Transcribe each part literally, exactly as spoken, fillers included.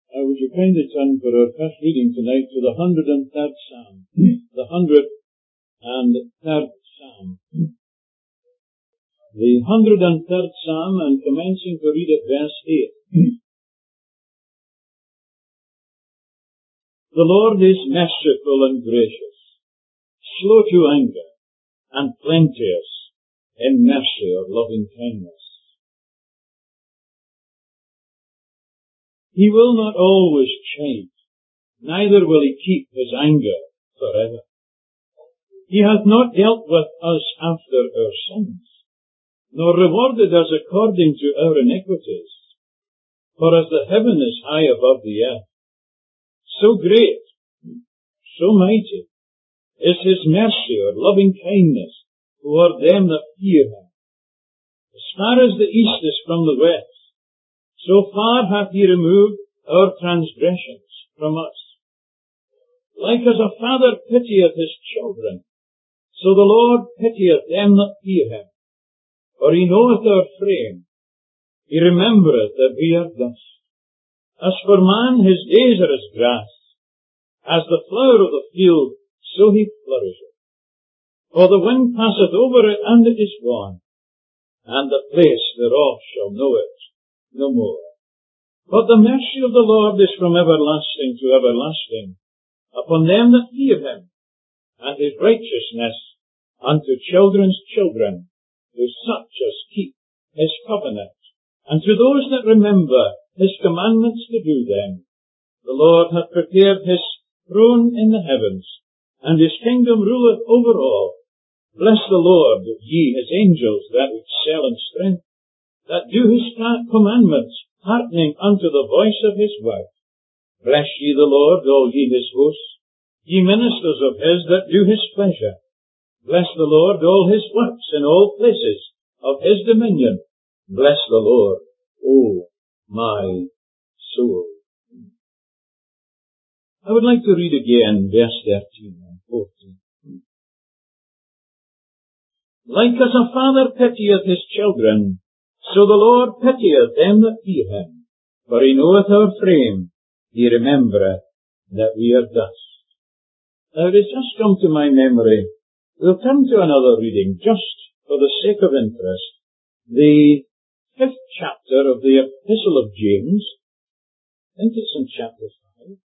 Uh, would you kindly turn for our first reading tonight to the one hundred third Psalm? The one hundred third Psalm. The one hundred third Psalm, and commencing to read at verse eight. The Lord is merciful and gracious, slow to anger, and plenteous in mercy or loving kindness. He will not always chide, neither will he keep his anger forever. He hath not dealt with us after our sins, nor rewarded us according to our iniquities. For as the heaven is high above the earth, so great, so mighty, is his mercy or loving kindness toward them that fear him. As far as the east is from the west, so far hath he removed our transgressions from us. Like as a father pitieth his children, so the Lord pitieth them that fear him. For he knoweth our frame, he remembereth that we are dust. As for man, his days are as grass, as the flower of the field, so he flourisheth. For the wind passeth over it, and it is gone, and the place thereof shall know it no more. But the mercy of the Lord is from everlasting to everlasting upon them that fear him, and his righteousness unto children's children, to such as keep his covenant, and to those that remember his commandments to do them. The Lord hath prepared his throne in the heavens, and his kingdom ruleth over all. Bless the Lord, ye his angels that excel in strength, that do his commandments, hearkening unto the voice of his word. Bless ye the Lord, all ye his hosts, ye ministers of his that do his pleasure. Bless the Lord, all his works in all places of his dominion. Bless the Lord, O my soul. I would like to read again verse thirteen and fourteen. Like as a father pitieth his children, so the Lord pitieth them that fear him. For he knoweth our frame, he remembereth that we are dust. Now it has just come to my memory. We'll come to another reading, just for the sake of interest. The fifth chapter of the Epistle of James. I think it's in chapter five.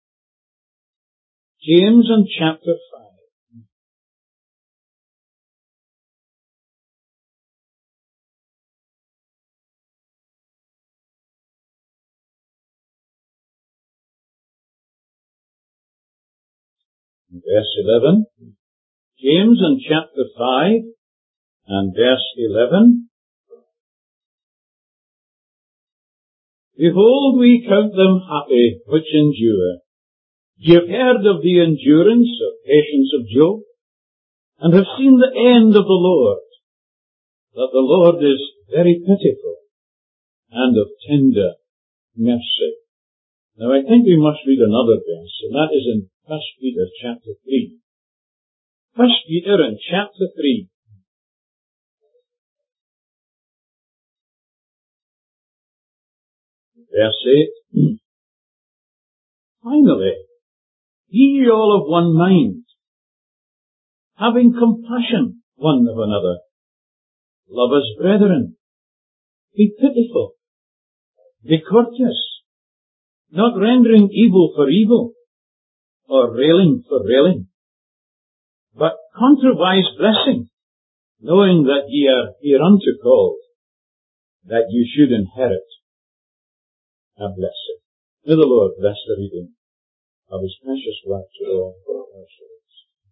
James and chapter five. Verse eleven. James and chapter five and verse eleven. Behold, we count them happy which endure. Ye have heard of the endurance or patience of Job, and have seen the end of the Lord, that the Lord is very pitiful and of tender mercy. Now I think we must read another verse, and that is in First Peter chapter three. First Peter in chapter three. Verse eight. Finally, be ye all of one mind, having compassion one of another. Love as brethren. Be pitiful. Be courteous, not rendering evil for evil, or railing for railing, but contravise blessing, knowing that ye are hereunto called, that you should inherit a blessing. May the Lord bless the reading of his precious word to all for our souls.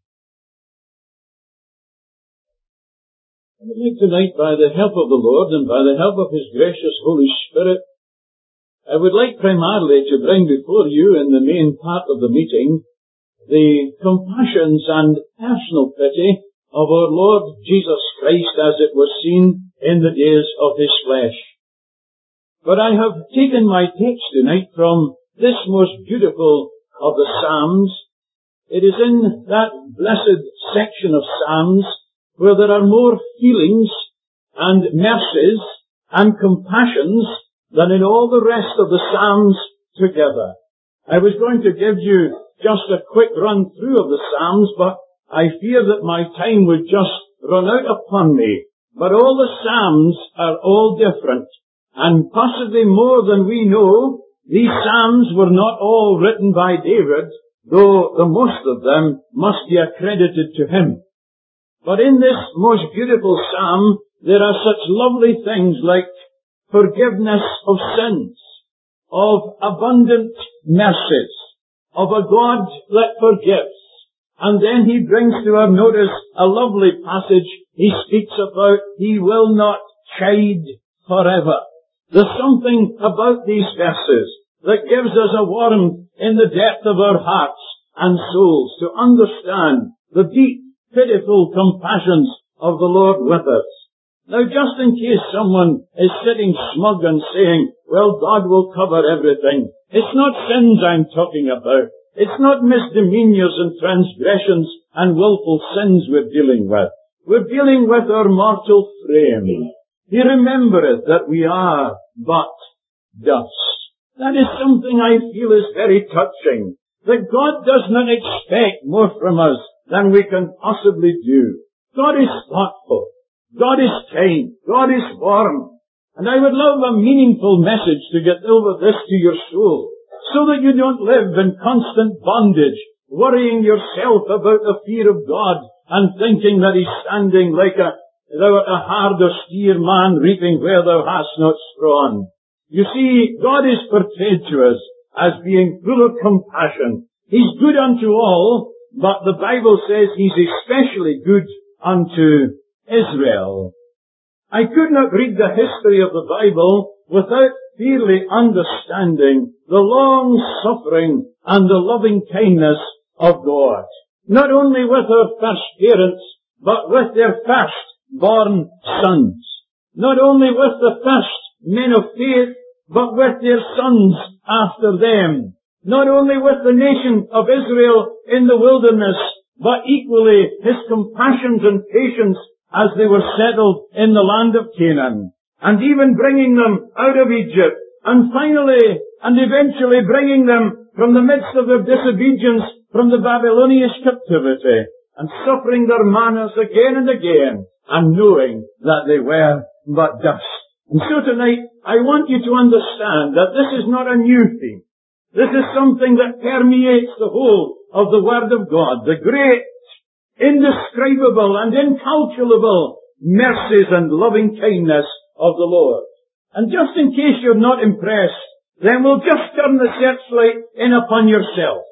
I would like tonight, by the help of the Lord and by the help of his gracious Holy Spirit, I would like primarily to bring before you in the main part of the meeting the compassions and personal pity of our Lord Jesus Christ as it was seen in the days of his flesh. But I have taken my text tonight from this most beautiful of the Psalms. It is in that blessed section of Psalms where there are more feelings and mercies and compassions than in all the rest of the Psalms together. I was going to give you just a quick run through of the Psalms, but I fear that my time would just run out upon me. But all the Psalms are all different, and possibly more than we know. These Psalms were not all written by David, though the most of them must be accredited to him. But in this most beautiful Psalm, there are such lovely things like forgiveness of sins, of abundant mercies, of a God that forgives. And then he brings to our notice a lovely passage. He speaks about he will not chide forever. There's something about these verses that gives us a warmth in the depth of our hearts and souls to understand the deep, pitiful compassions of the Lord with us. Now, just in case someone is sitting smug and saying, well, God will cover everything. It's not sins I'm talking about. It's not misdemeanors and transgressions and willful sins we're dealing with. We're dealing with our mortal frame. He remembereth that we are but dust. That is something I feel is very touching. That God does not expect more from us than we can possibly do. God is thoughtful. God is kind. God is warm. And I would love a meaningful message to get over this to your soul, so that you don't live in constant bondage, worrying yourself about the fear of God and thinking that He's standing like a, thou art a hard austere man reaping where thou hast not strawn. You see, God is portrayed to us as being full of compassion. He's good unto all, but the Bible says He's especially good unto Israel. I could not read the history of the Bible without clearly understanding the long suffering and the loving kindness of God. Not only with our first parents, but with their first born sons. Not only with the first men of faith, but with their sons after them. Not only with the nation of Israel in the wilderness, but equally His compassions and patience as they were settled in the land of Canaan, and even bringing them out of Egypt, and finally and eventually bringing them from the midst of their disobedience from the Babylonian captivity, and suffering their manners again and again, and knowing that they were but dust. And so tonight, I want you to understand that this is not a new theme. This is something that permeates the whole of the Word of God, the great, indescribable and incalculable mercies and loving kindness of the Lord. And just in case you're not impressed, then we'll just turn the searchlight in upon yourself.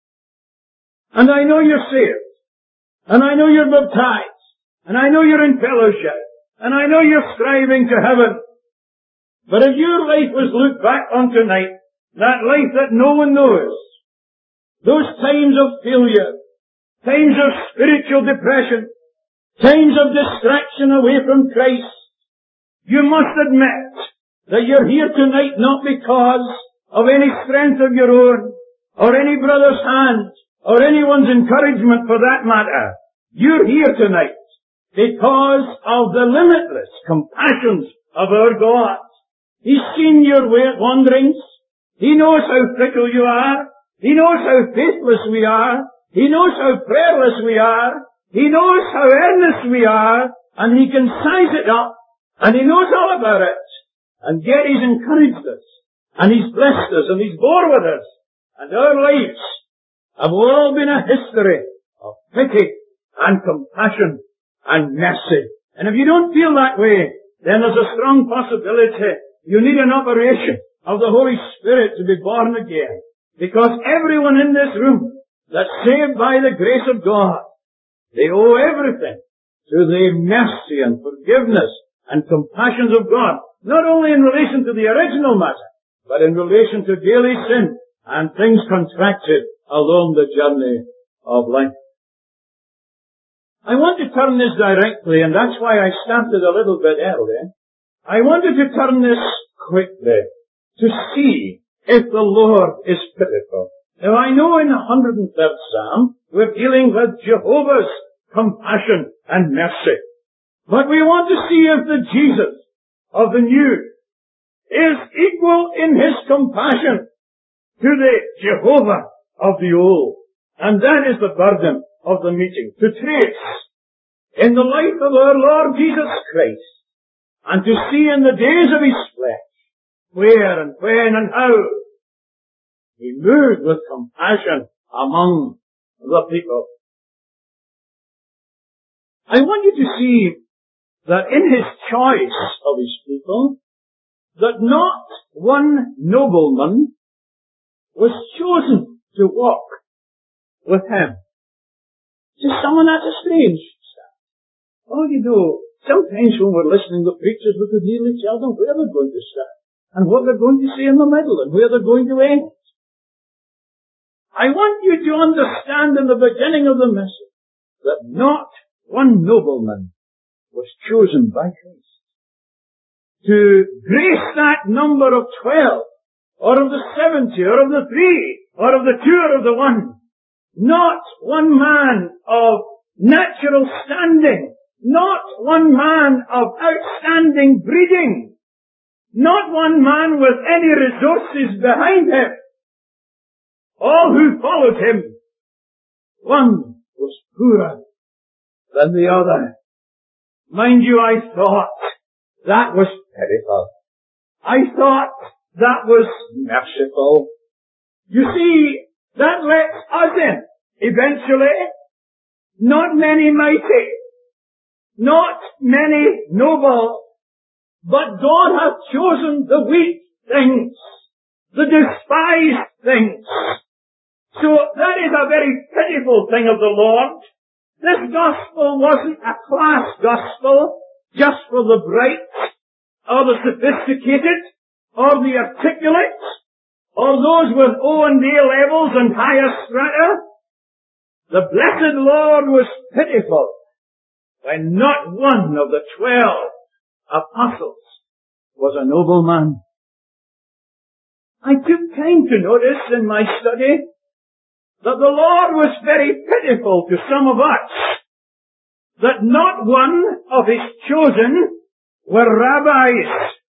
And I know you're saved, and I know you're baptized, and I know you're in fellowship, and I know you're striving to heaven. But if your life was looked back on tonight, that life that no one knows, those times of failure, times of spiritual depression, times of distraction away from Christ, you must admit that you're here tonight not because of any strength of your own, or any brother's hand, or anyone's encouragement for that matter. You're here tonight because of the limitless compassions of our God. He's seen your wanderings. He knows how fickle you are. He knows how faithless we are. He knows how prayerless we are. He knows how earnest we are. And He can size it up. And He knows all about it. And yet He's encouraged us. And He's blessed us. And He's bore with us. And our lives have all been a history of pity and compassion and mercy. And if you don't feel that way, then there's a strong possibility you need an operation of the Holy Spirit to be born again. Because everyone in this room that's saved by the grace of God, they owe everything to the mercy and forgiveness and compassions of God. Not only in relation to the original matter, but in relation to daily sin and things contracted along the journey of life. I want to turn this directly, and that's why I started a little bit early. I wanted to turn this quickly to see if the Lord is pitiful. Now I know in the one hundred third Psalm we're dealing with Jehovah's compassion and mercy. But we want to see if the Jesus of the New is equal in His compassion to the Jehovah of the old. And that is the burden of the meeting, to trace in the life of our Lord Jesus Christ, and to see in the days of His flesh, where and when and how He moved with compassion among the people. I want you to see that in His choice of His people, that not one nobleman was chosen to walk with Him. To someone that's a strange stuff. Oh, you know, sometimes when we're listening to preachers, we could nearly tell them where they're going to start, and what they're going to say in the middle, and where they're going to end. I want you to understand in the beginning of the message that not one nobleman was chosen by Christ to grace that number of twelve, or of the seventy, or of the three, or of the two, or of the one. Not one man of natural standing, not one man of outstanding breeding, not one man with any resources behind him. All who followed Him, one was poorer than the other. Mind you, I thought that was pitiful. I thought that was merciful. You see, that lets us in, eventually. Not many mighty, not many noble, but God hath chosen the weak things, the despised things. So that is a very pitiful thing of the Lord. This gospel wasn't a class gospel just for the bright, or the sophisticated, or the articulate, or those with O and A levels and higher strata. The blessed Lord was pitiful when not one of the twelve apostles was a nobleman. I took time to notice in my study that the Lord was very pitiful to some of us, that not one of His chosen were rabbis.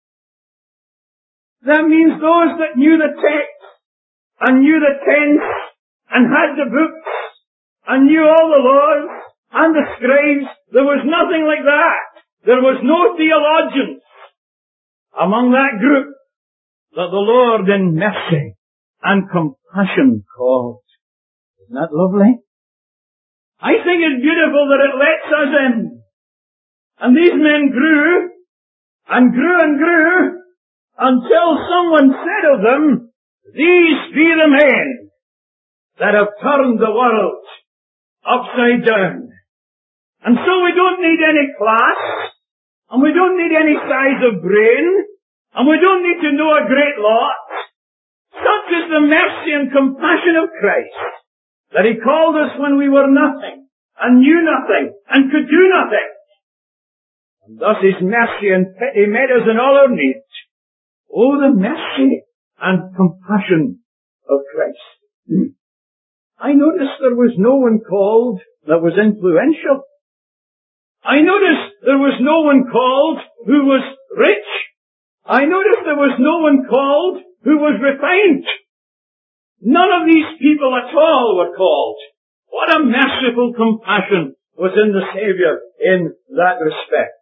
That means those that knew the text, and knew the tense, and had the books, and knew all the laws, and the scribes. There was nothing like that. There was no theologians among that group that the Lord in mercy and compassion called. Isn't that lovely? I think it's beautiful that it lets us in. And these men grew, and grew and grew, until someone said of them, "These be the men that have turned the world upside down." And so we don't need any class, and we don't need any size of brain, and we don't need to know a great lot. Such is the mercy and compassion of Christ, that He called us when we were nothing, and knew nothing, and could do nothing. And thus His mercy and pity met us in all our needs. Oh, the mercy and compassion of Christ. I noticed there was no one called that was influential. I noticed there was no one called who was rich. I noticed there was no one called who was refined. None of these people at all were called. What a merciful compassion was in the Saviour in that respect.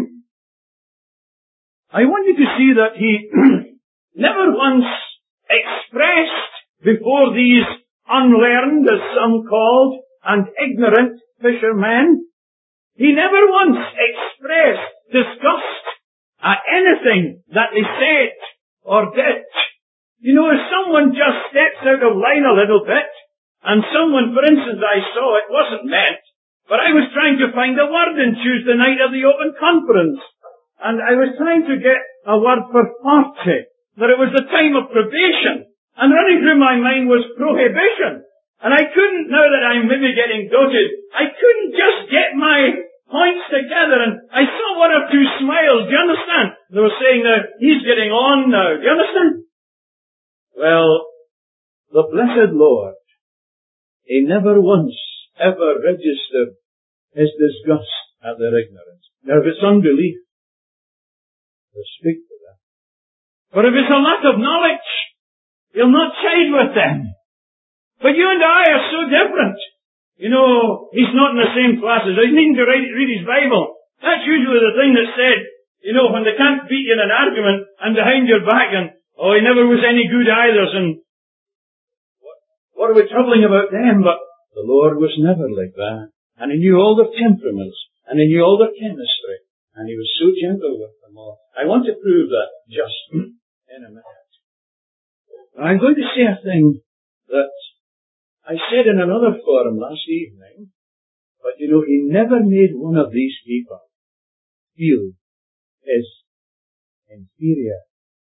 I want you to see that He never once expressed before these unlearned, as some called, and ignorant fishermen, He never once expressed disgust at anything that they said or did. You know, if someone just steps out of line a little bit, and someone, for instance, I saw, it wasn't meant, but I was trying to find a word in Tuesday night at the open conference, and I was trying to get a word for forty, that it was the time of probation, and running through my mind was prohibition. And I couldn't, now that I'm maybe getting doted, I couldn't just get my points together, and I saw one or two smiles. Do you understand? They were saying, now, he's getting on now. Do you understand? Well, the blessed Lord, He never once ever registered His disgust at their ignorance. Now, if it's unbelief, He'll speak to them. But if it's a lack of knowledge, He'll not side with them. But you and I are so different. You know, he's not in the same class as us. He's needing to read, read his Bible. That's usually the thing that's said, you know, when they can't beat you in an argument and behind your back and, oh, he never was any good either, and what, what are we troubling about them? But the Lord was never like that. And he knew all their temperaments, and he knew all their chemistry, and he was so gentle with them all. I want to prove that just in a minute. I'm going to say a thing that I said in another forum last evening, but you know, he never made one of these people feel his inferior.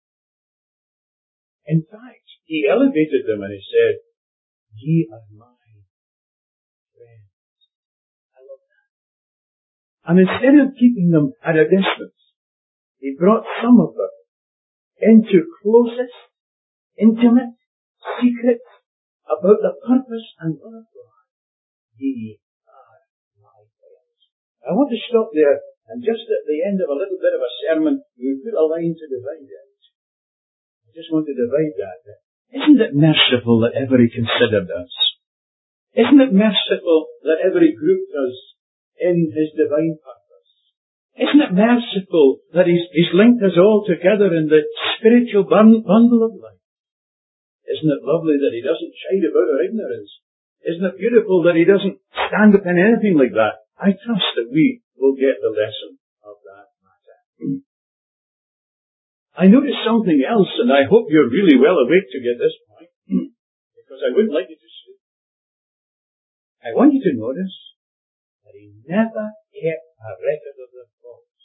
In fact, he elevated them and he said, "Ye are my friends." I love that. And instead of keeping them at a distance, he brought some of them into closest, intimate, secret about the purpose and will of God. Ye are my friends. I want to stop there, and just at the end of a little bit of a sermon, we put a line to divide it. I just want to divide that. Isn't it merciful that ever he considered us? Isn't it merciful that ever he grouped us in his divine purpose? Isn't it merciful that he's, he's linked us all together in the spiritual bundle of life? Isn't it lovely that he doesn't chide about our ignorance? Isn't it beautiful that he doesn't stand up in anything like that? I trust that we will get the lesson of that matter. I noticed something else, and I hope you're really well awake to get this point, because I wouldn't like you to sleep. I want you to notice that he never kept a record of their thoughts.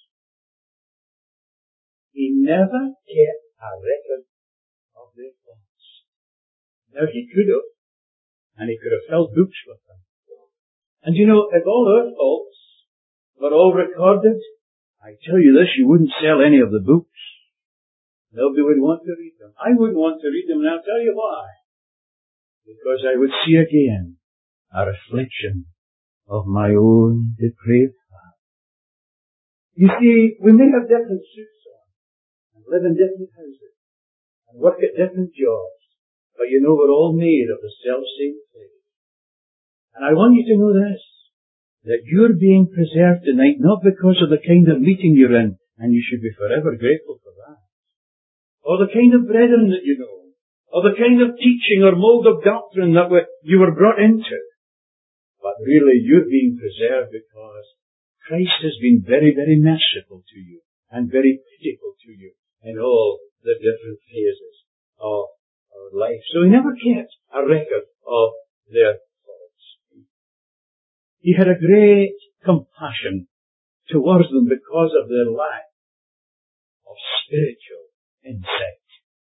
He never kept a record of their thoughts. Now, he could have, and he could have filled books with them. And you know, if all our faults were all recorded, I tell you this, you wouldn't sell any of the books. Nobody would want to read them. I wouldn't want to read them, and I'll tell you why. Because I would see again a reflection of my own depraved heart. You see, we may have different suits on, and live in different houses, and work at different jobs. But you know, we're all made of the self-same clay. And I want you to know this, that you're being preserved tonight not because of the kind of meeting you're in, and you should be forever grateful for that, or the kind of brethren that you know, or the kind of teaching or mold of doctrine that you were brought into. But really, you're being preserved because Christ has been very, very merciful to you, and very pitiful to you in all the different phases of life. So he never kept a record of their faults. He had a great compassion towards them because of their lack of spiritual insight.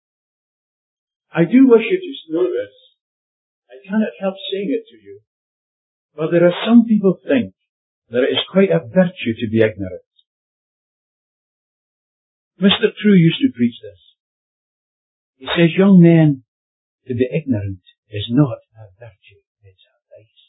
I do wish you to know this. I cannot help saying it to you. But there are some people who think that it is quite a virtue to be ignorant. Mister True used to preach this. He says, young men, to be ignorant is not a virtue, it's a vice.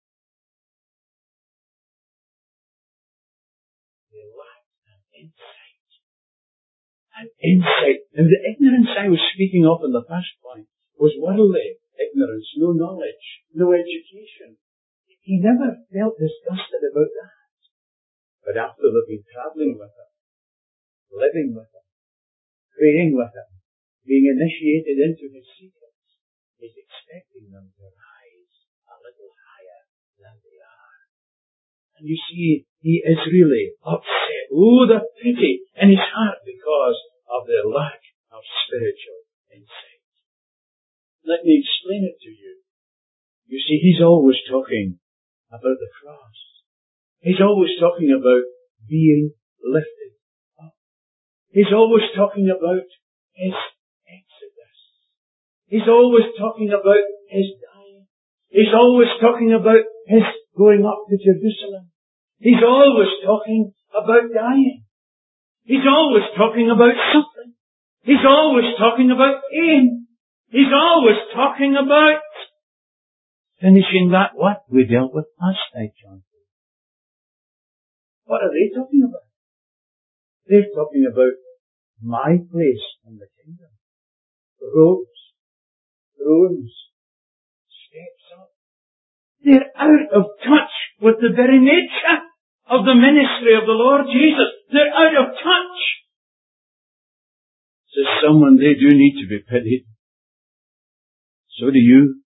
They lack an insight. An insight. Now the ignorance I was speaking of in the first point was worldly ignorance, no knowledge, no education. He never felt disgusted about that. But after they've been travelling with him, living with him, praying with him, being initiated into his secrets, he's expecting them to rise a little higher than they are. And you see, he is really upset. Oh, the pity in his heart because of their lack of spiritual insight. Let me explain it to you. You see, he's always talking about the cross. He's always talking about being lifted up. He's always talking about his exodus. He's always talking about his dying. He's always talking about his going up to Jerusalem. He's always talking about dying. He's always talking about suffering. He's always talking about pain. He's always talking about finishing that what we dealt with last night, John. What are they talking about? They're talking about my place in the kingdom. Robes, thrones, steps up. They're out of touch with the very nature of the ministry of the Lord Jesus. They're out of touch. Says someone, they do need to be pitied. So do you.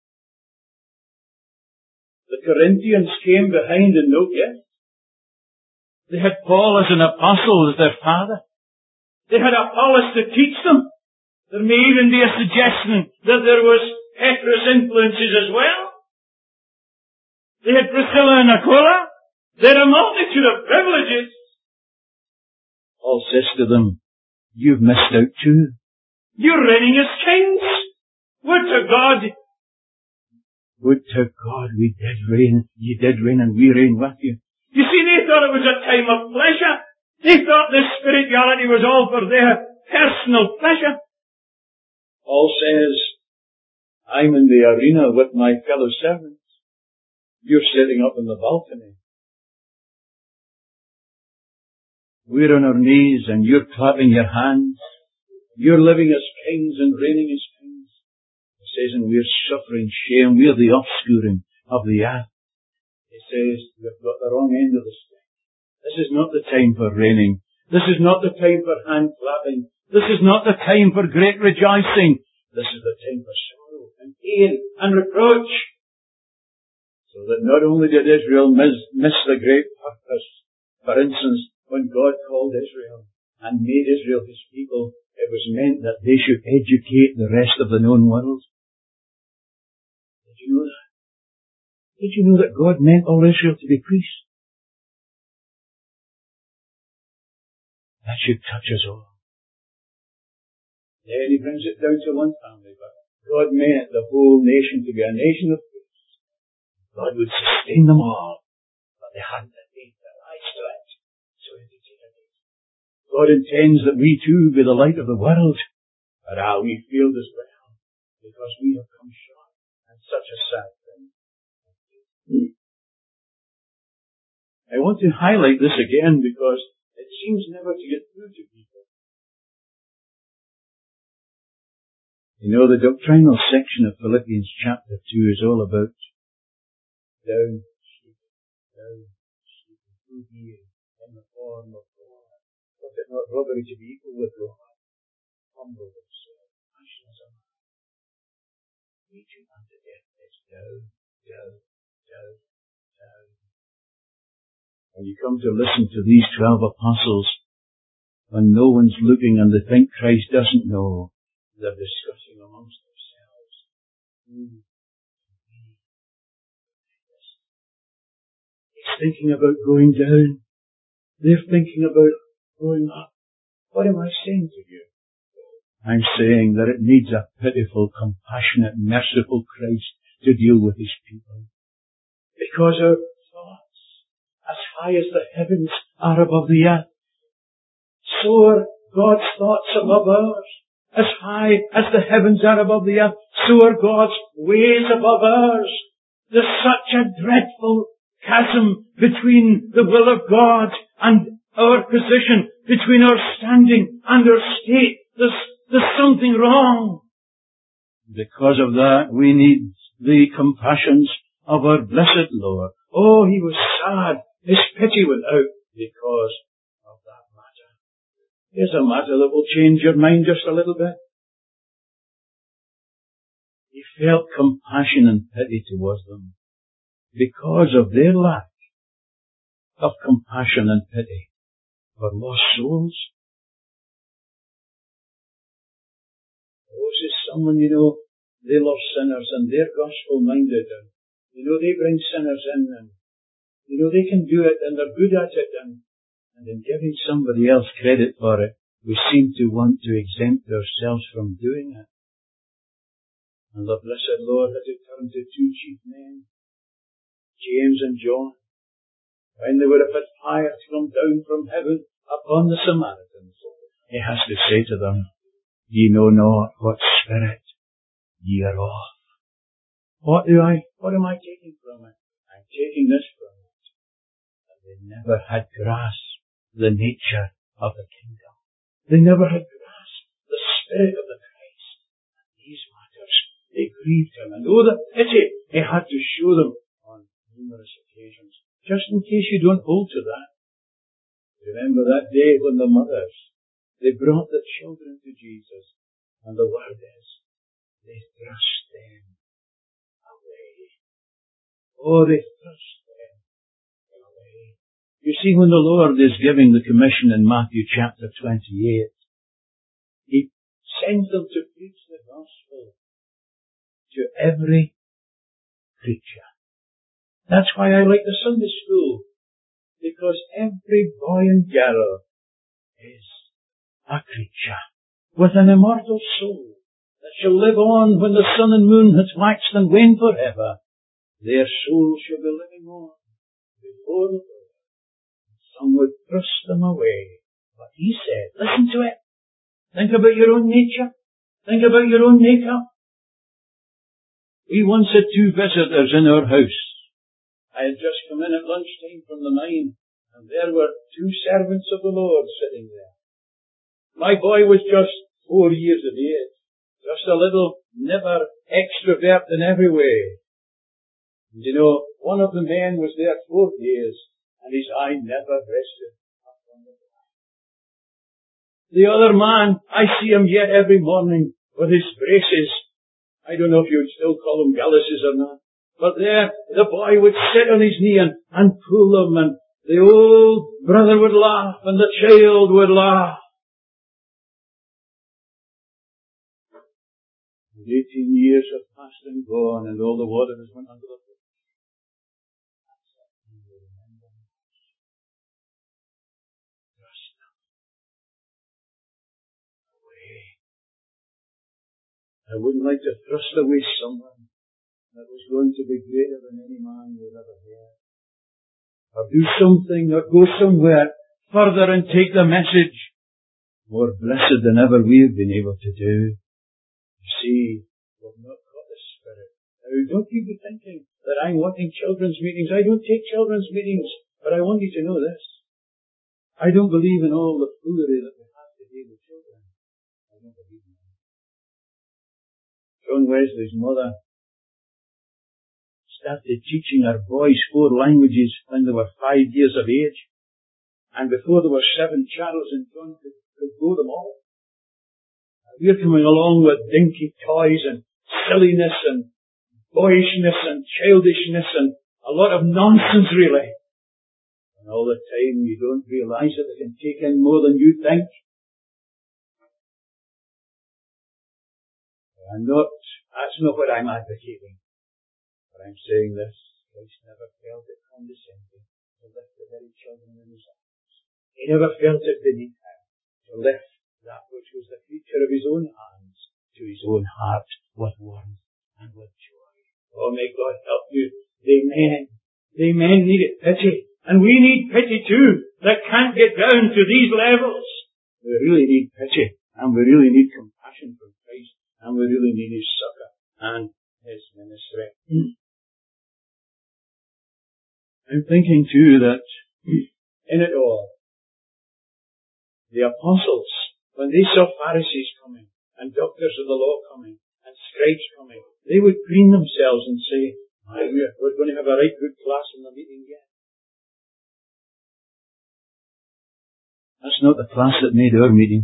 The Corinthians came behind in no gift. They had Paul as an apostle, as their father. They had Apollos to teach them. There may even be a suggestion that there was Petrus influences as well. They had Priscilla and Aquila. They had a multitude of privileges. Paul says to them, you've missed out too. You're reigning as kings. Would to God, would to God we did reign, you did reign and we reign with you. You see, they thought it was a time of pleasure. They thought this spirituality was all for their personal pleasure. Paul says, I'm in the arena with my fellow servants. You're sitting up in the balcony. We're on our knees and you're clapping your hands. You're living as kings and reigning as kings. It says, and we're suffering shame. We're the offscouring of the earth. It says, we've got the wrong end of the stick. This is not the time for reigning. This is not the time for hand clapping. This is not the time for great rejoicing. This is the time for sorrow and pain and reproach. So that not only did Israel miss, miss the great purpose, for instance, when God called Israel and made Israel his people, it was meant that they should educate the rest of the known world. Did you know that? Did you know that God meant all Israel to be priests? That should touch us all. Then he brings it down to one family, but God meant the whole nation to be a nation of priests. God would sustain them all, but they hadn't the faith to rise to it. So he did it. God intends that we too be the light of the world, but ah, we failed as well, because we have come short, and such a sad thing. I want to highlight this again because it seems never to get through to people. You know, the doctrinal section of Philippians chapter two is all about down, sleeping, down, sleeping, who he is in the form of God. Was it not robbery to be equal with God? Humble himself, passion as a man. Reaching unto death, it's down, down, down, down. When you come to listen to these twelve apostles, when no one's looking and they think Christ doesn't know, they're discussing amongst themselves. Hmm. He's thinking about going down. They're thinking about going up. What am I saying to you? I'm saying that it needs a pitiful, compassionate, merciful Christ to deal with his people. Because our thoughts, as high as the heavens are above the earth, so are God's thoughts above ours. As high as the heavens are above the earth, so are God's ways above ours. There's such a dreadful chasm between the will of God and our position, between our standing and our state. There's, there's something wrong. Because of that, we need the compassions of our blessed Lord. Oh, he was sad. His pity went out because of that matter. Here's a matter that will change your mind just a little bit. He felt compassion and pity towards them because of their lack of compassion and pity for lost souls. Oh, this is someone, you know, they love sinners and they're gospel-minded and, you know, they bring sinners in and, you know, they can do it and they're good at it and, and in giving somebody else credit for it, we seem to want to exempt ourselves from doing it. And the blessed Lord had to turn to two chief men, James and John, when they would have had fire to come down from heaven upon the Samaritans. He has to say to them, ye know not what spirit ye are of. What do I, what am I taking from it? I'm taking this from it. That they never had grasped the nature of the kingdom. They never had grasped the spirit of the Christ. And these matters, They grieved him, and oh, the pity he had to show them on numerous occasions. Just in case you don't hold to that, remember that day when the mothers, they brought the children to Jesus, and the word is, they thrust them away. Oh, they thrust them away. You see, when the Lord is giving the commission in Matthew chapter twenty-eight, He sends them to preach the gospel to every creature. That's why I like the Sunday school, because every boy and girl is a creature with an immortal soul that shall live on when the sun and moon has waxed and wane forever. Their soul shall be living on before the Lord. Some would thrust them away. But He said, listen to it. Think about your own nature. Think about your own makeup. We once had two visitors in our house. I had just come in at lunchtime from the mine, and there were two servants of the Lord sitting there. My boy was just four years of age, just a little nibber extrovert in every way. And you know, one of the men was there four days, and his eye never rested upon the ground. The other man, I see him yet every morning with his braces. I don't know if you would still call them galluses or not. But there, the boy would sit on his knee and, and pull them, and the old brother would laugh, and the child would laugh. And eighteen years have passed and gone, and all the water has went under the foot. Thrust them away. I wouldn't like to thrust away someone that was going to be greater than any man we've ever heard. Or do something, or go somewhere further and take the message more blessed than ever we've been able to do. You see, we've not got the Spirit. Now, don't you be thinking that I'm wanting children's meetings. I don't take children's meetings, but I want you to know this. I don't believe in all the foolery that we have today with children. I don't believe in it. John Wesley's mother started teaching her boys four languages when they were five years of age. And before there were seven, Charles and John could, could go them all. And we're coming along with dinky toys and silliness and boyishness and childishness and a lot of nonsense really. And all the time you don't realize that they can take in more than you think. I'm not, that's not what I'm advocating. But I'm saying this, Christ never felt it condescending to lift the very children in His arms. He never felt it beneath Him to lift that which was the creature of His own hands to His own heart with warmth and with joy. Oh, may God help you. They men, they men need pity. And we need pity too, that can't get down to these levels. We really need pity, and we really need compassion from Christ. And we really need His succor and His ministry. I'm thinking too that in it all, the apostles, when they saw Pharisees coming, and doctors of the law coming, and scribes coming, they would preen themselves and say, we're, we're going to have a right good class in the meeting again. That's not the class that made our meeting.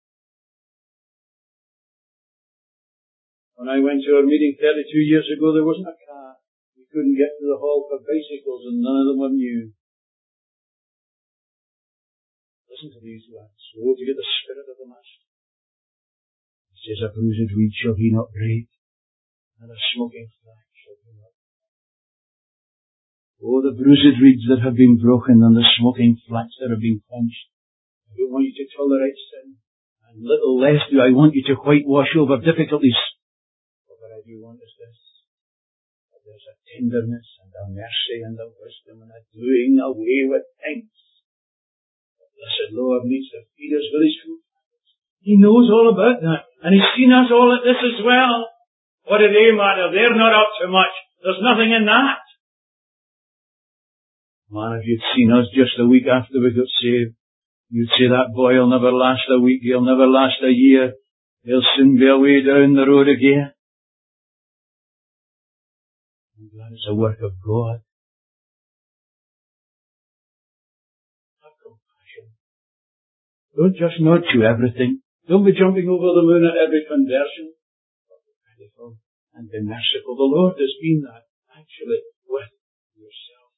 When I went to our meeting thirty-two years ago, there wasn't a car. We couldn't get to the hall for bicycles, and none of them were new. Listen to these words. Woe to get the Spirit of the Master. He says, a bruised reed shall He not break, and a smoking flax shall He not burn. Oh, the bruised reeds that have been broken, and the smoking flax that have been quenched. I don't want you to tolerate sin, and little less do I want you to whitewash over difficulties. I do want is this, that there's a tenderness and a mercy and a wisdom and a doing away with things. The blessed Lord needs to feed us with His food. He knows all about that, and He's seen us all at this as well. What do they matter? They're not up to much. There's nothing in that. Man, if you'd seen us just a week after we got saved, you'd say that boy will never last a week, he'll never last a year. He'll soon be away down the road again. I'm glad it's a work of God. Have compassion. Don't just nod to everything. Don't be jumping over the moon at every conversion. Be pitiful and be merciful. The Lord has been that, actually, with yourself.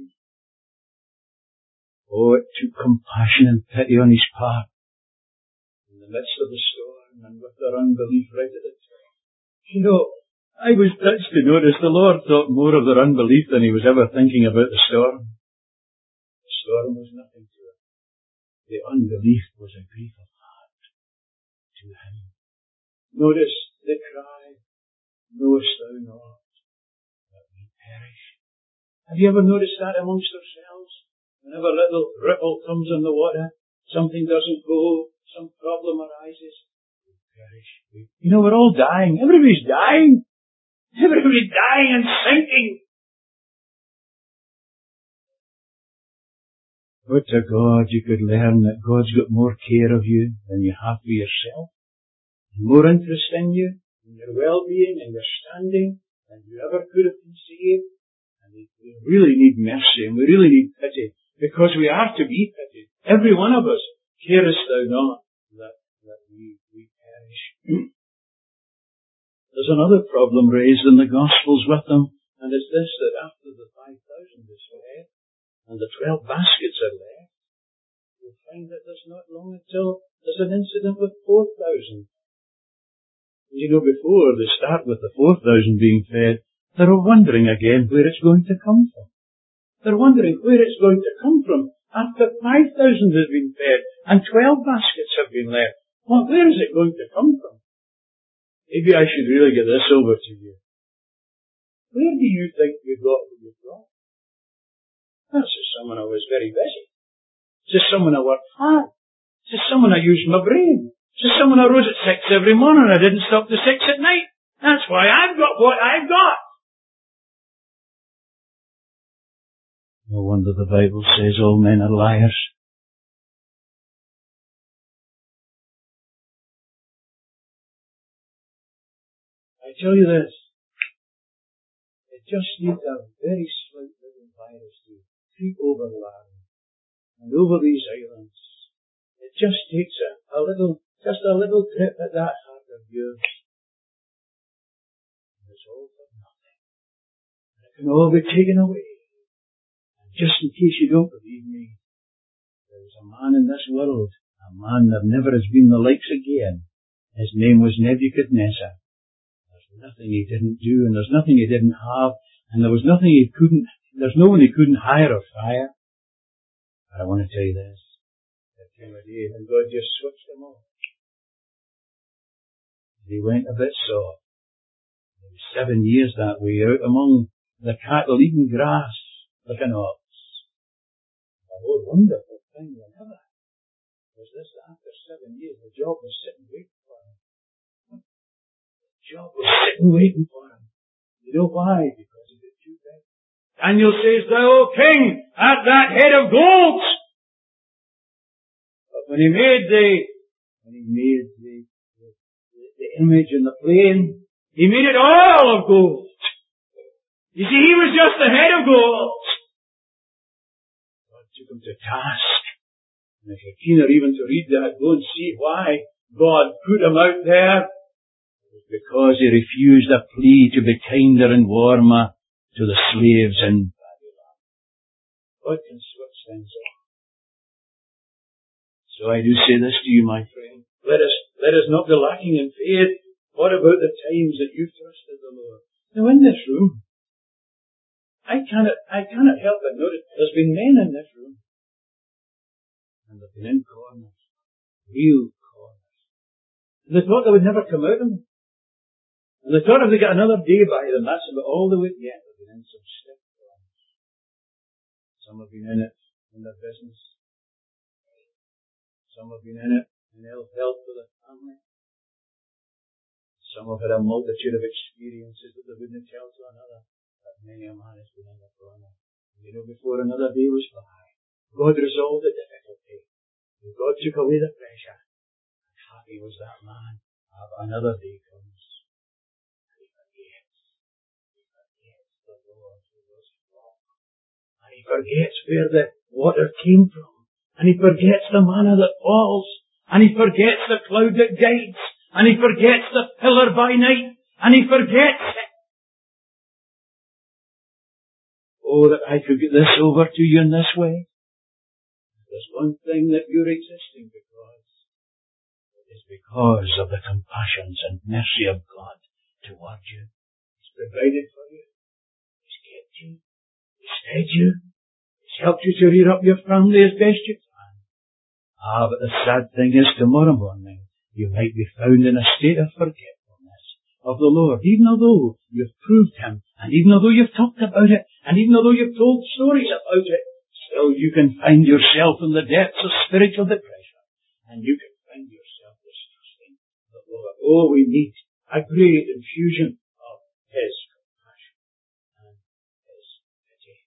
Oh, it took compassion and pity on his part in the midst of the storm and with their unbelief right at the top. You know, I was touched to notice the Lord thought more of their unbelief than he was ever thinking about the storm. The storm was nothing to him. The unbelief was a grief of heart to him. Notice the cry, knowest thou not that we perish? Have you ever noticed that amongst ourselves? Whenever a little ripple comes in the water, something doesn't go, some problem arises, we perish. We, you know, we're all dying. Everybody's dying. Everybody's dying and sinking. Would to God you could learn that God's got more care of you than you have for yourself. More interest in you, in your well-being, in your standing, than you ever could have conceived. And we, we really need mercy and we really need pity, because we are to be pitied. Every one of us. Carest thou not that, that we, we perish? There's another problem raised in the Gospels with them, and it's this, that after the five thousand is fed, and the twelve baskets are left, you'll find that there's not long until there's an incident with four thousand. You know, before they start with the four thousand being fed, they're wondering again where it's going to come from. They're wondering where it's going to come from after five thousand has been fed and twelve baskets have been left. Well, where is it going to come from? Maybe I should really get this over to you. Where do you think you got what you got? That's just someone who was very busy. It's just someone who worked hard. It's just someone who used my brain. It's just someone who rose at six every morning and I didn't stop to six at night. That's why I've got what I've got. No wonder the Bible says all men are liars. I tell you this, it just needs a very slight little virus to creep over land and over these islands. It just takes a, a little, just a little trip at that heart of yours. And it's all for nothing. And it can all be taken away. And just in case you don't believe me, there was a man in this world, a man that never has been the likes again. His name was Nebuchadnezzar. Nothing he didn't do, and there's nothing he didn't have, and there was nothing he couldn't, there's no one he couldn't hire or fire. But I want to tell you this, there came a day when God just switched them off. He went a bit soft. It was seven years that way, out among the cattle eating grass like an ox. A more wonderful thing than ever was this, that after seven years the job was sitting waiting for him. Job was sitting waiting for him. You know why? Because he did two things. Daniel says, thou, O king, art that head of gold. But when he made the, when he made the, the, the image and the plane, he made it all of gold. You see, he was just the head of gold. God took him to task. And if you're keener even to read that, go and see why God put him out there. Because he refused a plea to be kinder and warmer to the slaves in Babylon. God can switch things off. So I do say this to you, my friend. Let us, let us not be lacking in faith. What about the times that you've trusted the Lord? Now in this room, I cannot, I cannot help but notice there's been men in this room. And they've been in corners. Real corners. And they thought they would never come out of them. And they thought if they got another day by them, that's about all they would get. They've been in some stiff corners. Some have been in it in their business. Some have been in it in ill health for their family. Some have had a multitude of experiences that they wouldn't tell to another. But many a man has been in the corner. And you know, before another day was by, God resolved the difficulty. And God took away the pressure. And happy was that man. Another day comes. the Lord who was flock. And he forgets where the water came from. And he forgets the manna that falls. And he forgets the cloud that guides. And he forgets the pillar by night. And he forgets it. Oh, that I could get this over to you in this way. There's one thing that you're existing because. It is because of the compassions and mercy of God toward you. He's provided for you. He's kept you. He's fed you. He's helped you to rear up your family as best you can. Ah, but the sad thing is tomorrow morning you might be found in a state of forgetfulness of the Lord, even although you've proved Him, and even although you've talked about it, and even although you've told stories about it, still you can find yourself in the depths of spiritual depression, and you can find yourself distrusting the Lord. Oh, we need a great infusion of His compassion and His pity.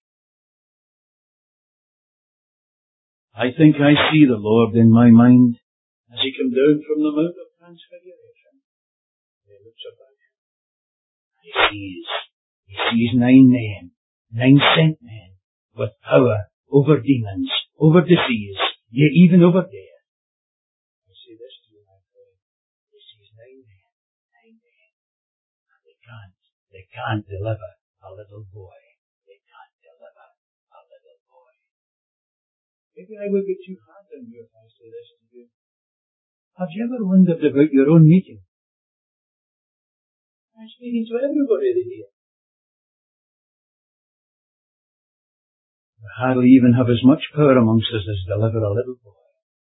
I think I see the Lord in my mind as He came down from the Mount of Transfiguration. He looks about Him and He sees, He sees nine men, nine sent men with power over demons, over disease, yea, even over death. I say this to you, my friend. He sees nine men, nine men, and they can't, they can't deliver a little boy. They can't deliver a little boy. Maybe I will be too hard on you if I say this to you. Have you ever wondered about your own meeting? I'm speaking to everybody here. We hardly even have as much power amongst us as deliver a little boy.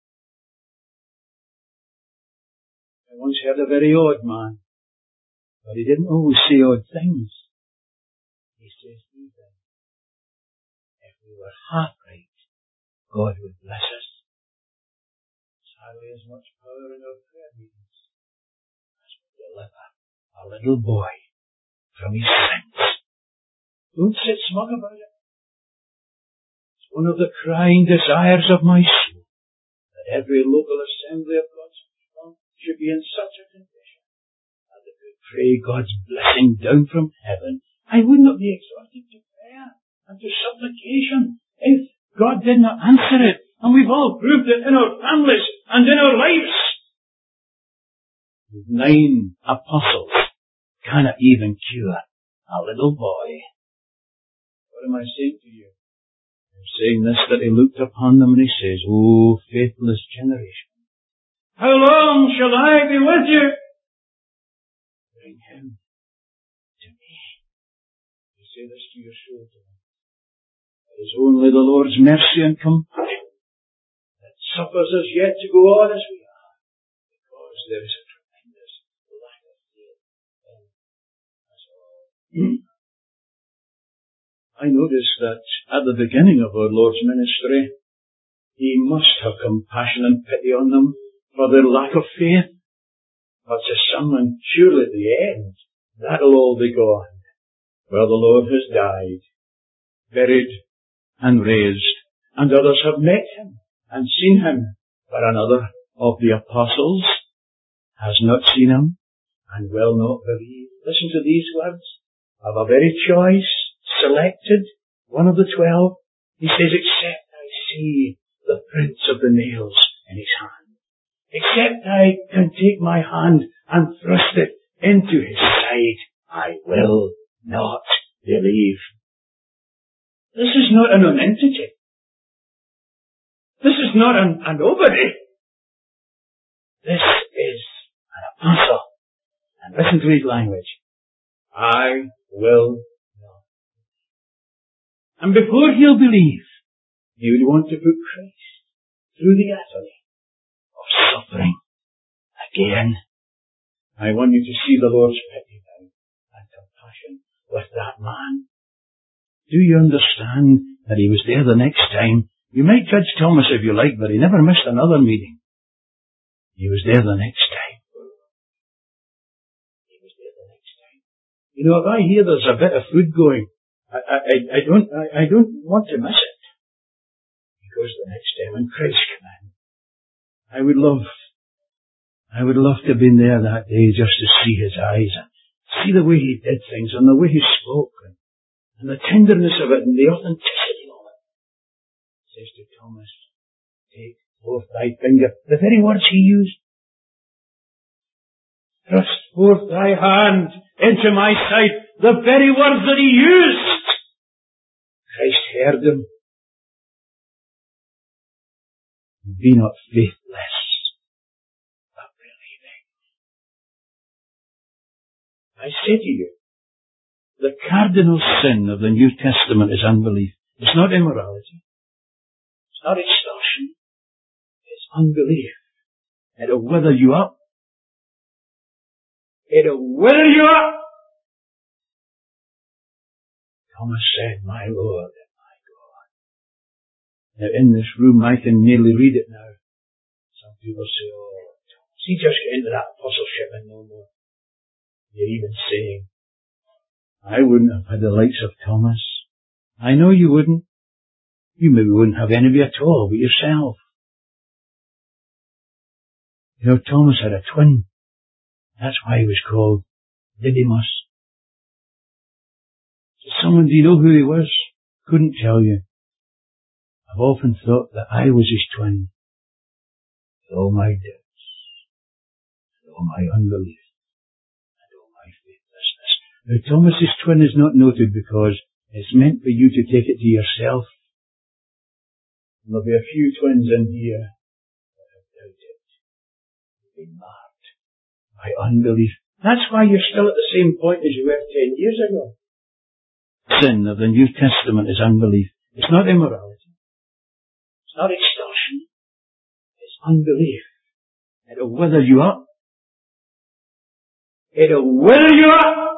I once heard a very odd man, but he didn't always say odd things. He says these things. If we were half right, God would bless us. There's hardly as much power in our prayer meetings as we deliver a little boy from his sins. Don't sit smug about it. One of the crying desires of my soul, that every local assembly of God's people should be in such a condition that they could pray God's blessing down from heaven. I would not be exhorted to prayer and to supplication if God did not answer it. And we've all proved it in our families and in our lives. Nine apostles cannot even cure a little boy. What am I saying to you? Saying this, that he looked upon them and he says, "O faithless generation, how long shall I be with you? Bring him to me." You say this to your soul tonight. It is only the Lord's mercy and compassion that suffers us yet to go on as we are, because there is a tremendous lack of faith in us all. I noticed that at the beginning of our Lord's ministry, He must have compassion and pity on them for their lack of faith. But to someone, surely at the end, that'll all be gone. Well, the Lord has died, buried, and raised, and others have met Him and seen Him. But another of the apostles has not seen Him and will not believe. Listen to these words of a very choice, selected, one of the twelve. He says, "Except I see the prints of the nails in His hand, except I can take my hand and thrust it into His side, I will not believe." This is not a nonentity. This is not an, a nobody. This is an apostle. And listen to his language. I will not. And before he'll believe, he would want to put Christ through the agony of suffering again. I want you to see the Lord's pity now and compassion with that man. Do you understand that he was there the next time? You might judge Thomas if you like, but he never missed another meeting. He was there the next time. He was there the next time. You know, if I hear there's a bit of food going, I, I, I don't, I, I don't want to miss it. He goes the next time when Christ came in. I would love, I would love to have been there that day just to see his eyes and see the way he did things and the way he spoke. And and the tenderness of it and the authenticity of it. He says to Thomas, take forth thy finger. The very words he used. Thrust forth thy hand into my side. The very words that he used. Christ heard him. Be not faithless, but believing. I say to you, the cardinal sin of the New Testament is unbelief. It's not immorality. It's not extortion. It's unbelief. It'll wither you up. It'll wither you up. Thomas said, my Lord and my God. Now in this room I can nearly read it now. Some people say, oh, Thomas, he just got into that apostleship and no more. You're even saying, I wouldn't have had the likes of Thomas. I know you wouldn't. You maybe wouldn't have anybody at all but yourself. You know, Thomas had a twin. That's why he was called Didymus. So someone, do you know who he was? Couldn't tell you. I've often thought that I was his twin. With all my doubts, and all my unbelief, and all my faithlessness. Now, Thomas's twin is not noted because it's meant for you to take it to yourself. And there'll be a few twins in here that have doubted. They've been marked by unbelief. That's why you're still at the same point as you were ten years ago. Sin of the New Testament is unbelief. It's not immorality. It's not extortion. It's unbelief. It'll wither you up. It'll wither you up.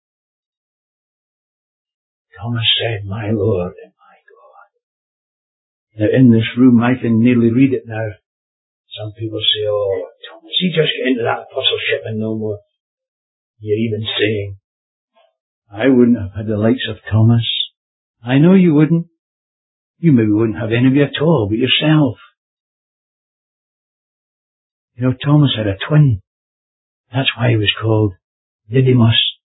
Thomas said, my Lord and my God. Now in this room I can nearly read it now. Some people say, oh, Thomas, he just got into that apostleship and no more. You're even saying, I wouldn't have had the likes of Thomas. I know you wouldn't. You maybe wouldn't have anybody at all but yourself. You know, Thomas had a twin. That's why he was called Didymus.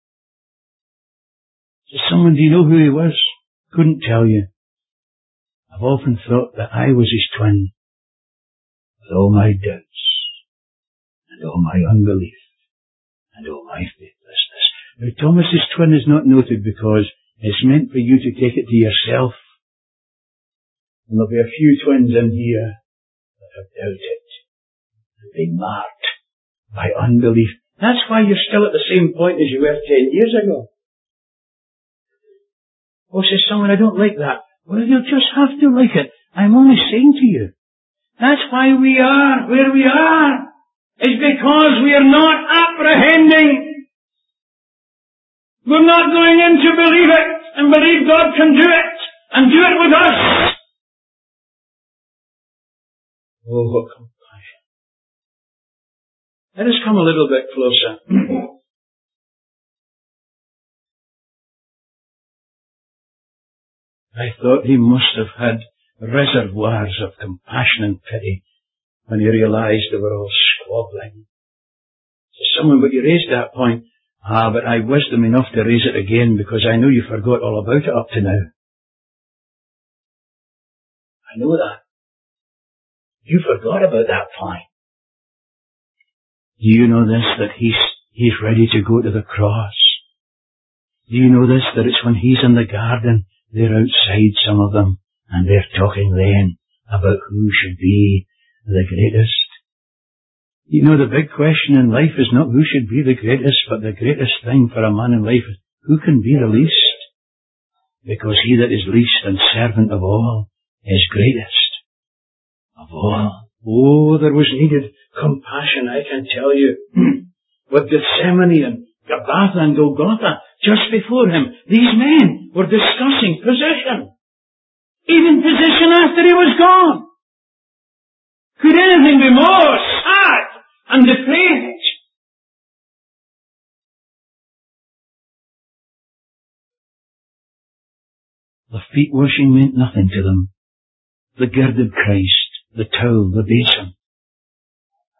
So someone, do you know who he was? Couldn't tell you. I've often thought that I was his twin. With all my doubts, and all my unbelief, and all my faithlessness. Now, Thomas's twin is not noted because it's meant for you to take it to yourself. And there'll be a few twins in here that have doubted, and been marked by unbelief. That's why you're still at the same point as you were ten years ago. Oh, says someone, I don't like that. Well, you'll just have to like it. I'm only saying to you. That's why we are where we are. It's because we are not apprehending. We're not going in to believe it and believe God can do it and do it with us. Oh, what compassion. Let us come a little bit closer. I thought he must have had reservoirs of compassion and pity when he realized they were all squabbling. So someone, but you raised that point. Ah, but I've wisdom enough to raise it again because I know you forgot all about it up to now. I know that. You forgot about that point. Do you know this, that he's, he's ready to go to the cross? Do you know this, that it's when he's in the garden, they're outside, some of them, and they're talking then about who should be the greatest. You know, the big question in life is not who should be the greatest, but the greatest thing for a man in life is who can be the least? Because he that is least and servant of all is greatest of all. Oh, there was needed compassion, I can tell you. With Gethsemane and Gabbatha and Golgotha, just before him, these men were discussing position. Even position after he was gone. Could anything be more sad and depraved? The feet washing meant nothing to them. The girded Christ, the towel, the basin.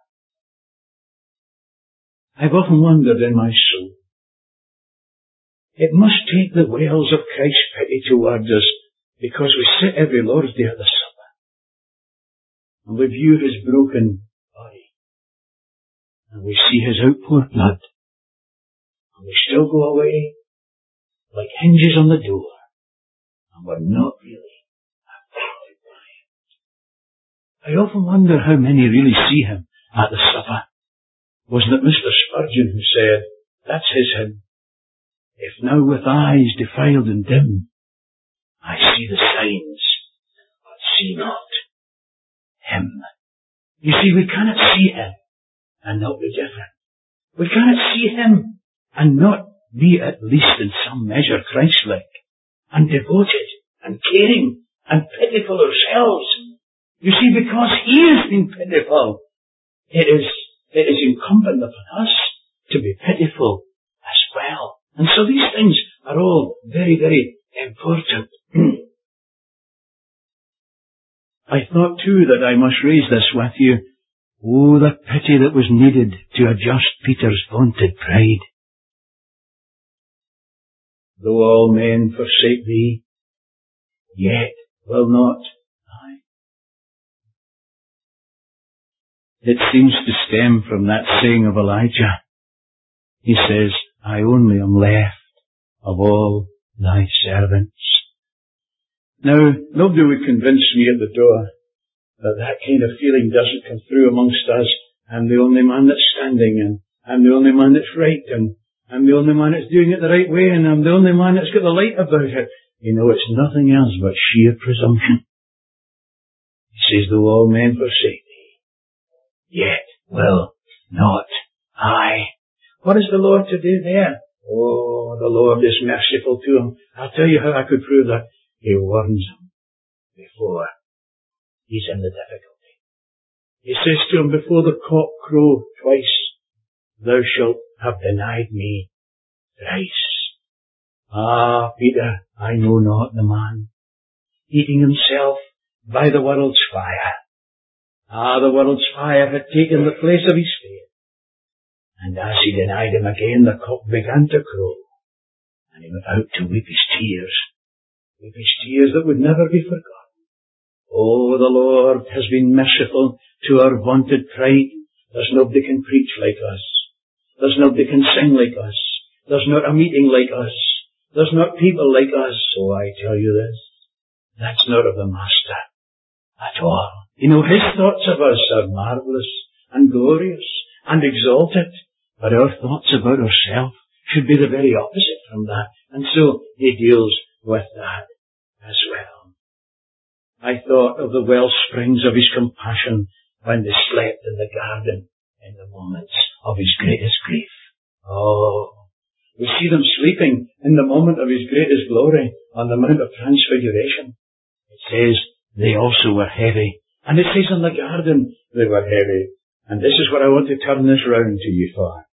I've often wondered in my soul, It must take the wells of Christ's pity towards us, because we sit every Lord's Day at the supper, and we view his broken body, and we see his outpoured blood, and we still go away like hinges on the door, and we're not really affected by it. I often wonder how many really see him at the supper. Wasn't it Mister Spurgeon who said, that's his hymn, if now with eyes defiled and dim, I see the signs, but see not him. You see, we cannot see him and not be different. We cannot see him and not be at least in some measure Christ-like and devoted and caring and pitiful ourselves. You see, because he has been pitiful, it is, it is incumbent upon us to be pitiful as well. And so these things are all very, very important. I thought too that I must raise this with you. Oh, the pity that was needed to adjust Peter's vaunted pride. Though all men forsake thee, yet will not I. It seems to stem from that saying of Elijah. He says, I only am left of all thy servants. Now, nobody would convince me at the door that that kind of feeling doesn't come through amongst us. I'm the only man that's standing, and I'm the only man that's right, and I'm the only man that's doing it the right way, and I'm the only man that's got the light about it. You know, it's nothing else but sheer presumption. He says, though all men forsake thee, yet will not I. What is the Lord to do there? Oh, the Lord is merciful to him. I'll tell you how I could prove that. He warns him before he's in the difficulty. He says to him, before the cock crow twice, thou shalt have denied me thrice. Ah, Peter, I know not the man, eating himself by the world's fire. Ah, the world's fire had taken the place of his faith. And as he denied him again, the cock began to crow, and he went out to weep his tears, weep his tears that would never be forgotten. Oh, the Lord has been merciful to our vaunted pride. There's nobody can preach like us. There's nobody can sing like us. There's not a meeting like us. There's not people like us. So I tell you this, that's not of the Master at all. You know, his thoughts of us are marvellous and glorious and exalted, but our thoughts about ourselves should be the very opposite from that. And so he deals with that as well. I thought of the well springs of his compassion when they slept in the garden in the moments of his greatest grief. Oh, we see them sleeping in the moment of his greatest glory on the Mount of Transfiguration. It says they also were heavy. And it says in the garden they were heavy. And this is what I want to turn this round to you for.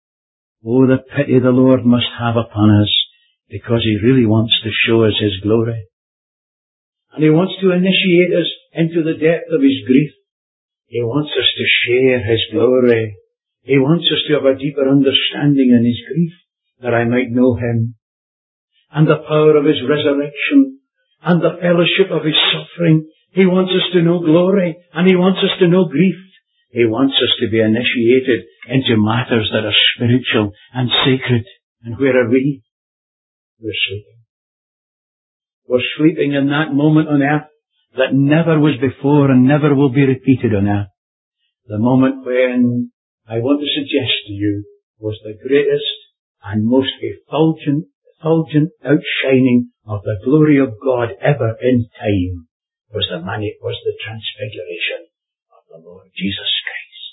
Oh, the pity the Lord must have upon us, because he really wants to show us his glory. And he wants to initiate us into the depth of his grief. He wants us to share his glory. He wants us to have a deeper understanding in his grief, that I might know him, and the power of his resurrection, and the fellowship of his suffering. He wants us to know glory, and he wants us to know grief. He wants us to be initiated into matters that are spiritual and sacred. And where are we? We're sleeping. We're sleeping in that moment on earth that never was before and never will be repeated on earth. The moment when, I want to suggest to you, was the greatest and most effulgent, effulgent outshining of the glory of God ever in time, was the man, it was the transfiguration of the Lord Jesus Christ.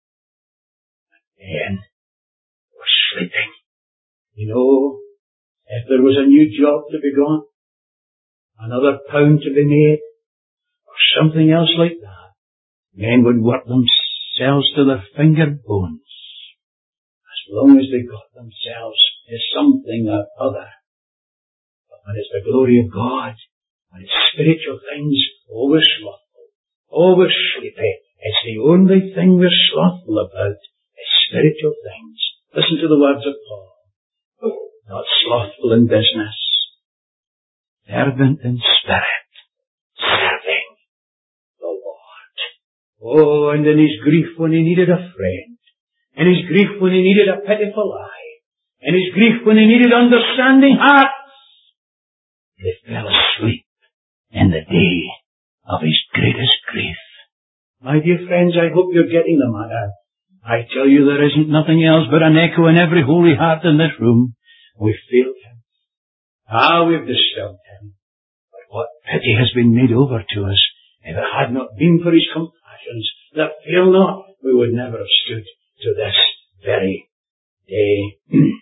And we're sleeping. You know, if there was a new job to be done, another pound to be made, or something else like that, men would work themselves to their finger bones, as long as they got themselves as something or other. But when it's the glory of God, when it's spiritual things, always slothful, always sleepy. It's the only thing we're slothful about, is spiritual things. Listen to the words of Paul. Not slothful in business. Fervent in spirit, serving the Lord. Oh, and in his grief when he needed a friend, in his grief when he needed a pitiful eye, in his grief when he needed understanding hearts, they fell asleep in the day of his greatest grief. My dear friends, I hope you're getting the matter. I tell you there isn't nothing else but an echo in every holy heart in this room. We've failed him. Ah, we've disturbed him. But what pity has been made over to us. If it had not been for his compassions that fail not, we would never have stood to this very day.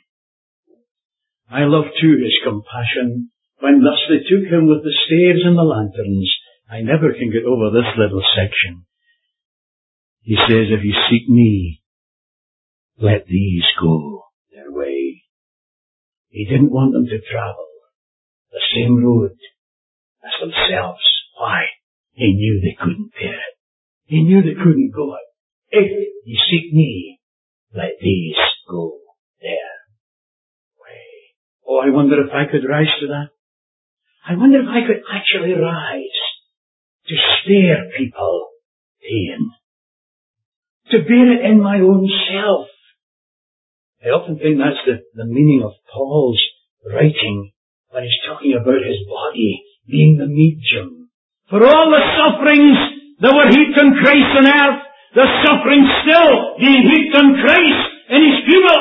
I love too his compassion. When thus they took him with the staves and the lanterns, I never can get over this little section. He says, if you seek me, let these go their way. He didn't want them to travel the same road as themselves. Why? He knew they couldn't bear it. He knew they couldn't go it. If you seek me, let these go their way. Oh, I wonder if I could rise to that. I wonder if I could actually rise to spare people pain, to bear it in my own self. I often think that's the, the meaning of Paul's writing when he's talking about his body being the medium. For all the sufferings that were heaped on Christ on earth, the suffering still being heaped on Christ in his people.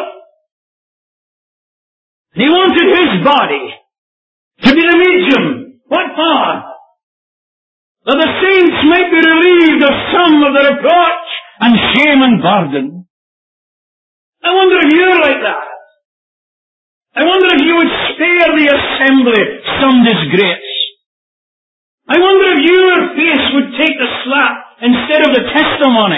And he wanted his body to be the medium. What for? That the saints might be relieved of some of the reproach and shame and burden. I wonder if you're like that. I wonder if you would spare the assembly some disgrace. I wonder if your face would take the slap instead of the testimony.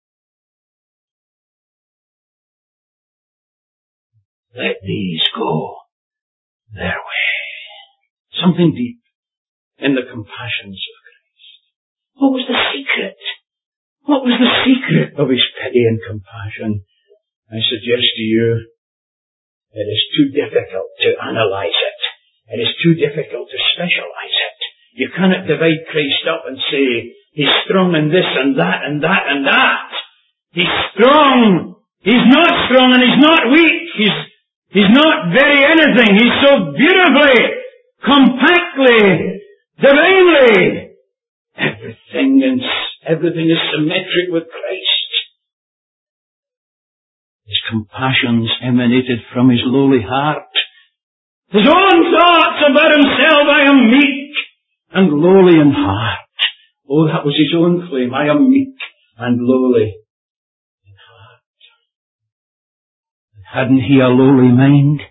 Let these go their way. Something deep in the compassions of Christ. What was the secret? What was the secret of his pity and compassion? I suggest to you, it is too difficult to analyze it. It is too difficult to specialize it. You cannot divide Christ up and say, he's strong in this and that and that and that. He's strong. He's not strong and he's not weak. He's, he's not very anything. He's so beautifully, compactly, divinely. Everything is, everything is symmetric with Christ. His compassions emanated from his lowly heart. His own thoughts about himself, I am meek and lowly in heart. Oh, that was his own claim. I am meek and lowly in heart. And hadn't he a lowly mind?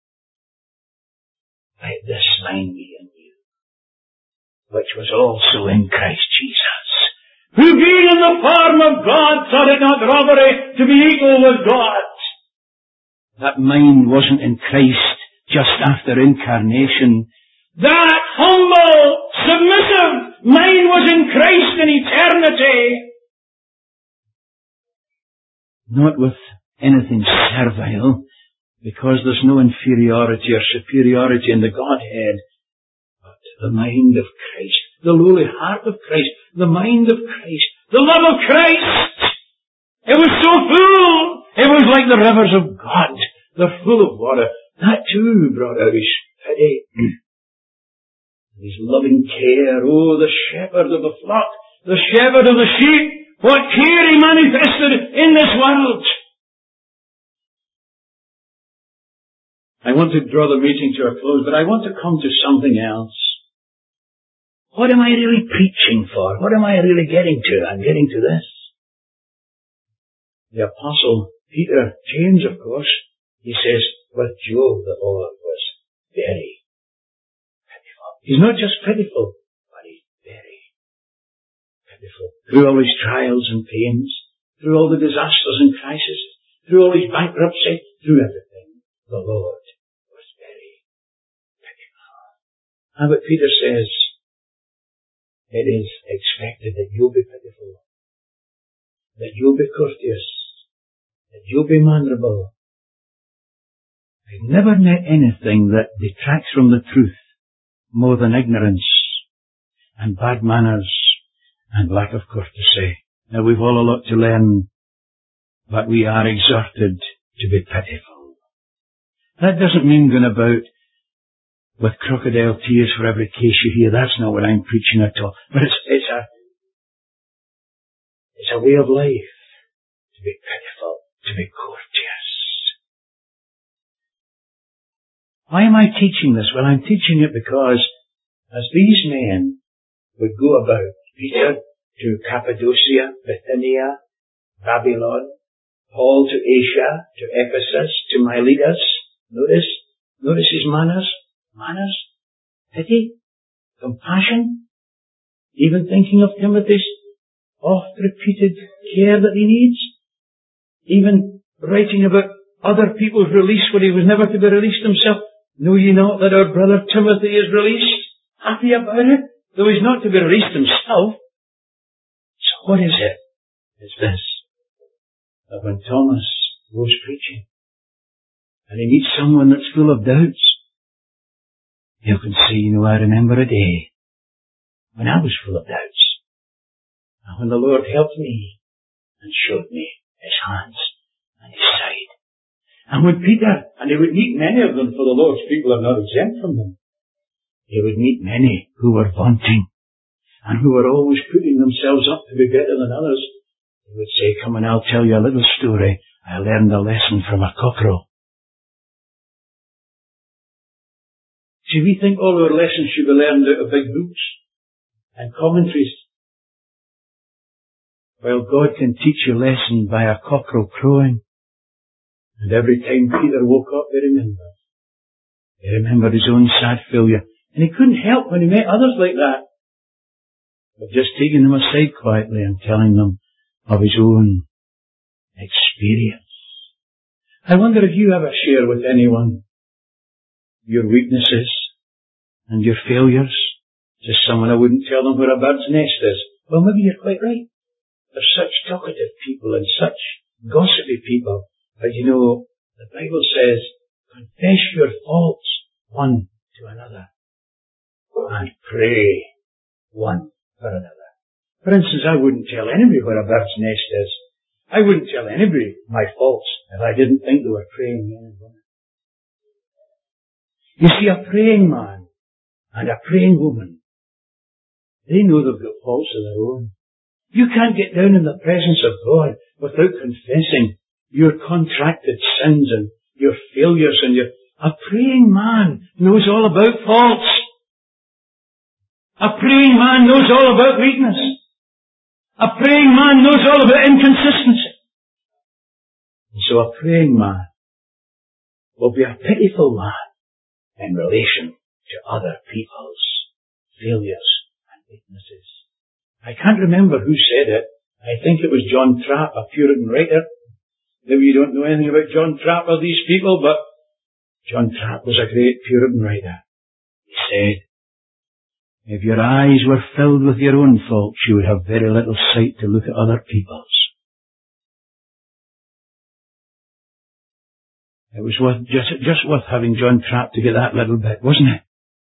Let this mind be in you, which was also in Christ Jesus, who being in the form of God thought it not robbery to be equal with God. That mind wasn't in Christ just after incarnation. That humble, submissive mind was in Christ in eternity. Not with anything servile, because there's no inferiority or superiority in the Godhead, but the mind of Christ, the lowly heart of Christ, the mind of Christ, the love of Christ. It was so full. It was like the rivers of God. They're full of water. That too brought out his pity. His loving care. Oh, the shepherd of the flock, the shepherd of the sheep. What care he manifested in this world. I want to draw the meeting to a close, but I want to come to something else. What am I really preaching for? What am I really getting to? I'm getting to this. The Apostle Peter, James, of course, he says, with Job the Lord was very pitiful. He's not just pitiful, but he's very pitiful. Through all his trials and pains, through all the disasters and crises, through all his bankruptcy, through everything, the Lord was very pitiful. And but Peter says, it is expected that you'll be pitiful, that you'll be courteous, that you'll be mannerable. I I've never met anything that detracts from the truth more than ignorance and bad manners and lack of courtesy. Now we've all a lot to learn, but we are exhorted to be pitiful. That doesn't mean going about with crocodile tears for every case you hear. That's not what I'm preaching at all. But it's, it's a, it's a way of life to be pitiful, to be courteous. Why am I teaching this? Well, I'm teaching it because as these men would go about, Peter to Cappadocia, Bithynia, Babylon, Paul to Asia, to Ephesus, to Miletus. Notice, notice his manners, manners, pity, compassion, even thinking of Timothy's oft-repeated care that he needs, even writing about other people's release where he was never to be released himself. Know ye not that our brother Timothy is released? Happy about it, though he's not to be released himself. So what is it? It's this, that when Thomas goes preaching, and he meets someone that's full of doubts, you can say, you know, I remember a day when I was full of doubts, and when the Lord helped me and showed me his hands and his side. And when Peter, and he would meet many of them, for the Lord's people are not exempt from them, he would meet many who were vaunting and who were always putting themselves up to be better than others. He would say, come and I'll tell you a little story. I learned a lesson from a cockerel. See, we think all our lessons should be learned out of big books and commentaries. Well, God can teach you a lesson by a cockerel crowing. And every time Peter woke up, he remembered. He remembered his own sad failure. And he couldn't help when he met others like that, but just taking them aside quietly and telling them of his own experience. I wonder if you ever share with anyone your weaknesses and your failures. Just someone, I wouldn't tell them where a bird's nest is. Well, maybe you're quite right. There's such talkative people and such gossipy people. But you know, the Bible says, confess your faults one to another and pray one for another. For instance, I wouldn't tell anybody where a bird's nest is. I wouldn't tell anybody my faults if I didn't think they were praying men and women. You see, a praying man and a praying woman, they know they've got faults of their own. You can't get down in the presence of God without confessing your contracted sins and your failures and your... A praying man knows all about faults. A praying man knows all about weakness. A praying man knows all about inconsistency. And so a praying man will be a pitiful man in relation to other people's failures and weaknesses. I can't remember who said it. I think it was John Trapp, a Puritan writer. Maybe you don't know anything about John Trapp or these people, but John Trapp was a great Puritan writer. He said, if your eyes were filled with your own faults, you would have very little sight to look at other people's. It was worth, just, just worth having John Trapp to get that little bit, wasn't it?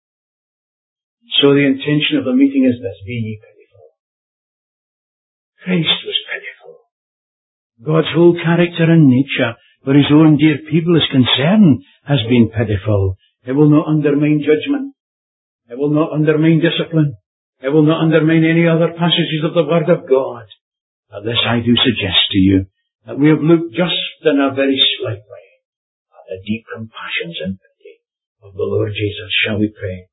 So the intention of the meeting is this, be ye pitiful. Christ was pitiful. God's whole character and nature, where his own dear people is concerned, has been pitiful. It will not undermine judgment. It will not undermine discipline. It will not undermine any other passages of the Word of God. But this I do suggest to you, that we have looked just in a very slight way at the deep compassions and pity of the Lord Jesus. Shall we pray?